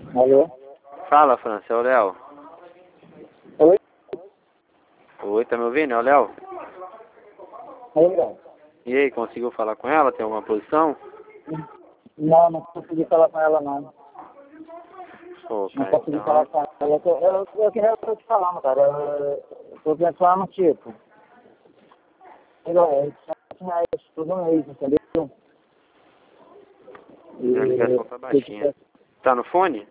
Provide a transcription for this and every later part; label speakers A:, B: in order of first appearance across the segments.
A: Alô?
B: Fala, França, é o Léo.
A: Oi?
B: Oi, tá me ouvindo? É o Léo?
A: Oi, Léo.
B: E aí, conseguiu falar com ela? Tem alguma posição?
A: Não consegui falar com ela, não.
B: Pô,
A: Não
B: cara,
A: consegui falar
B: então...
A: com ela. Eu queria te falando, cara. Eu tô pensando, tipo, R$7 todo mês, entendeu?
B: A ligação tá baixinha. Tá no fone?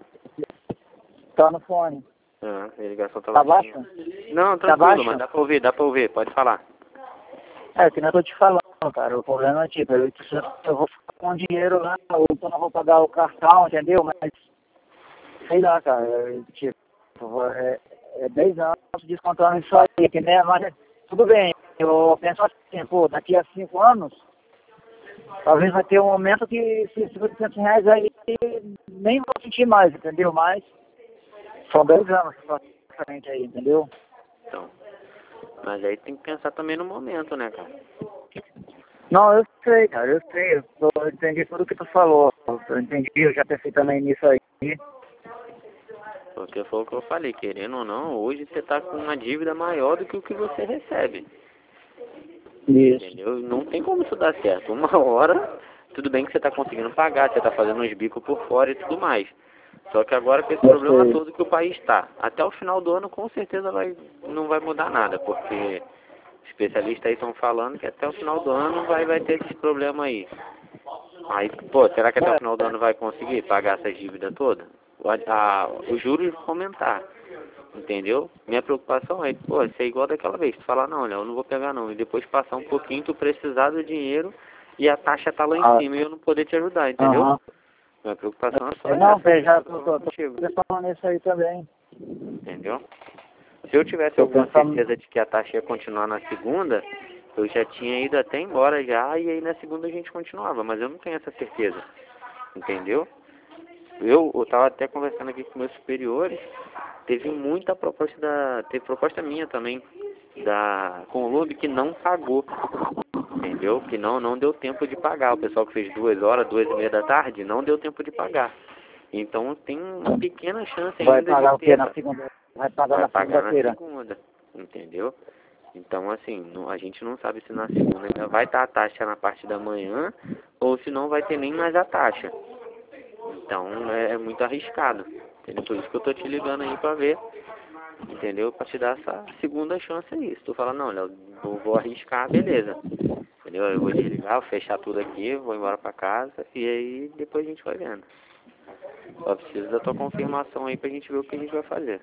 A: Tá no fone.
B: Ah, a ligação tá
A: Tá
B: baixinha.
A: baixo?
B: Não,
A: Tá
B: tranquilo,
A: baixo?
B: mas dá pra ouvir, pode falar.
A: Que nem eu tô te falando, cara. O problema é, tipo, eu vou ficar com dinheiro lá, ou então eu vou pagar o cartão, entendeu? Mas, sei lá, cara. Tipo, é 10 anos descontando isso aí, que nem, mas tudo bem. Eu penso assim, pô, daqui a 5 anos, talvez vai ter um momento que esses R$1.500 aí nem vou sentir mais, entendeu? Mas são 10 anos pra frente aí, entendeu?
B: Então, mas aí tem que pensar também no momento, né, cara?
A: Não, eu sei, cara, eu sei. Eu entendi tudo que tu falou. Eu entendi, eu já pensei também nisso aí.
B: Porque foi o que eu falei, querendo ou não, hoje você tá com uma dívida maior do que o que você recebe.
A: Isso.
B: Entendeu? Não tem como isso dar certo. Uma hora, tudo bem que você tá conseguindo pagar, você tá fazendo uns bicos por fora e tudo mais. Só que agora com esse
A: Eu
B: problema
A: sei.
B: todo que o país está, até o final do ano com certeza não vai mudar nada, porque especialistas aí estão falando que até o final do ano vai ter esse problema aí. Aí, pô, será que até o final do ano vai conseguir pagar essas dívidas todas? Os juros vão aumentar, entendeu? Minha preocupação é, pô, ser igual daquela vez, tu falar, não, Léo, eu não vou pegar não, e depois passar um pouquinho, tu precisar do dinheiro e a taxa tá lá em
A: Ah,
B: cima e eu não poder te ajudar, entendeu?
A: aham.
B: Minha preocupação é só
A: Não,
B: essa,
A: já
B: eu tô
A: tô
B: falando contigo,
A: pensando nisso aí também.
B: entendeu? Se eu tivesse
A: Tô
B: alguma
A: pensando.
B: certeza de que a taxa ia continuar na segunda, eu já tinha ido até embora já, e aí na segunda a gente continuava, mas eu não tenho essa certeza, entendeu? Eu tava até conversando aqui com meus superiores, teve muita proposta teve proposta minha também, com o Lube que não pagou, entendeu? Que não deu tempo de pagar, o pessoal que fez 2 horas, 2h30 da tarde, não deu tempo de pagar. Então tem uma pequena chance
A: Vai
B: ainda de
A: pagar o quê
B: ter,
A: na segunda? Vai pagar
B: vai
A: na
B: pagar na
A: segunda-feira.
B: segunda, entendeu? Então, assim, a gente não sabe se na segunda ainda vai estar a taxa na parte da manhã ou se não vai ter nem mais a taxa. Então, é muito arriscado, entendeu? Por isso que eu tô te ligando aí pra ver, entendeu? Pra te dar essa segunda chance aí. Se tu falar, não, Léo, vou arriscar, beleza. Entendeu? Eu vou desligar, vou fechar tudo aqui, vou embora pra casa e aí depois a gente vai vendo. Só preciso da tua confirmação aí pra gente ver o que a gente vai fazer.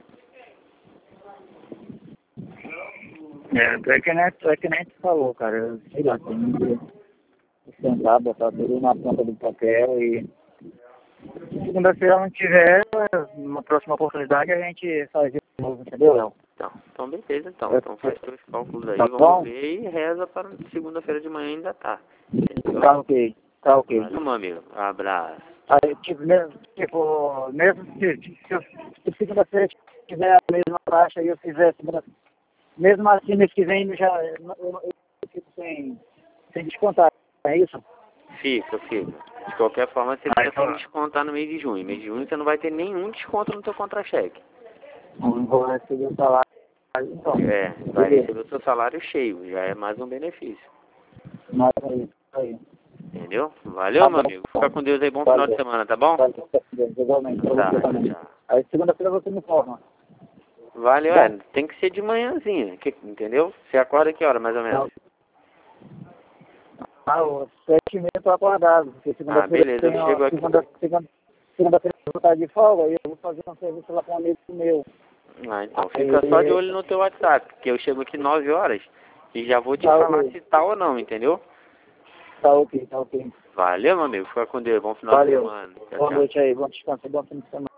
A: É que nem tu falou, cara. Eu sei lá, tem que sentar, botar tudo na ponta do papel e se segunda-feira não tiver, uma próxima oportunidade a gente faz de novo, entendeu, Léo?
B: Então beleza, então. Então faz teus cálculos aí,
A: Tá
B: vamos
A: bom?
B: ver e reza para segunda-feira de manhã ainda tá. Entendeu?
A: Tá ok, tá ok.
B: Valeu, meu amigo. Abraço.
A: Aí, mesmo se segunda-feira tiver a mesma taxa e eu fizer segunda, mesmo assim mês que vem eu fico sem descontar, é isso?
B: Fica. De qualquer forma, você fica sem
A: Então,
B: descontar no mês de junho. Mês de junho você não vai ter nenhum desconto no teu contra-cheque.
A: não vou receber o salário, então,
B: É, vai
A: beleza.
B: receber o seu salário cheio, já é mais um benefício.
A: Mas é isso aí.
B: Entendeu? Valeu,
A: Tá
B: meu
A: bom,
B: amigo. Fica com Deus aí, bom final de
A: valeu.
B: semana, tá bom?
A: Valeu, igualmente, pra
B: Tá,
A: você também.
B: tchau.
A: Aí segunda-feira você me informa.
B: Valeu,
A: Tá bom?
B: tem que ser de manhãzinha, entendeu? Você acorda que hora, mais ou menos?
A: Às 7h30 tô acordado, porque
B: Ah,
A: segunda-feira eu
B: beleza, eu
A: tenho,
B: chego aqui.
A: segunda-feira eu vou estar de folga e eu vou fazer um serviço lá com um amigo meu.
B: Ah, então fica só de
A: Aí,
B: olho no teu WhatsApp, que eu chego aqui 9 horas e já vou te
A: tá
B: falar
A: ok,
B: se tá ou não, entendeu?
A: tá ok, tá ok.
B: Valeu, meu amigo. Fica com Deus. Bom final de
A: Valeu.
B: semana. Tchau,
A: Boa
B: tchau.
A: noite aí, bom descanso, bom fim de semana.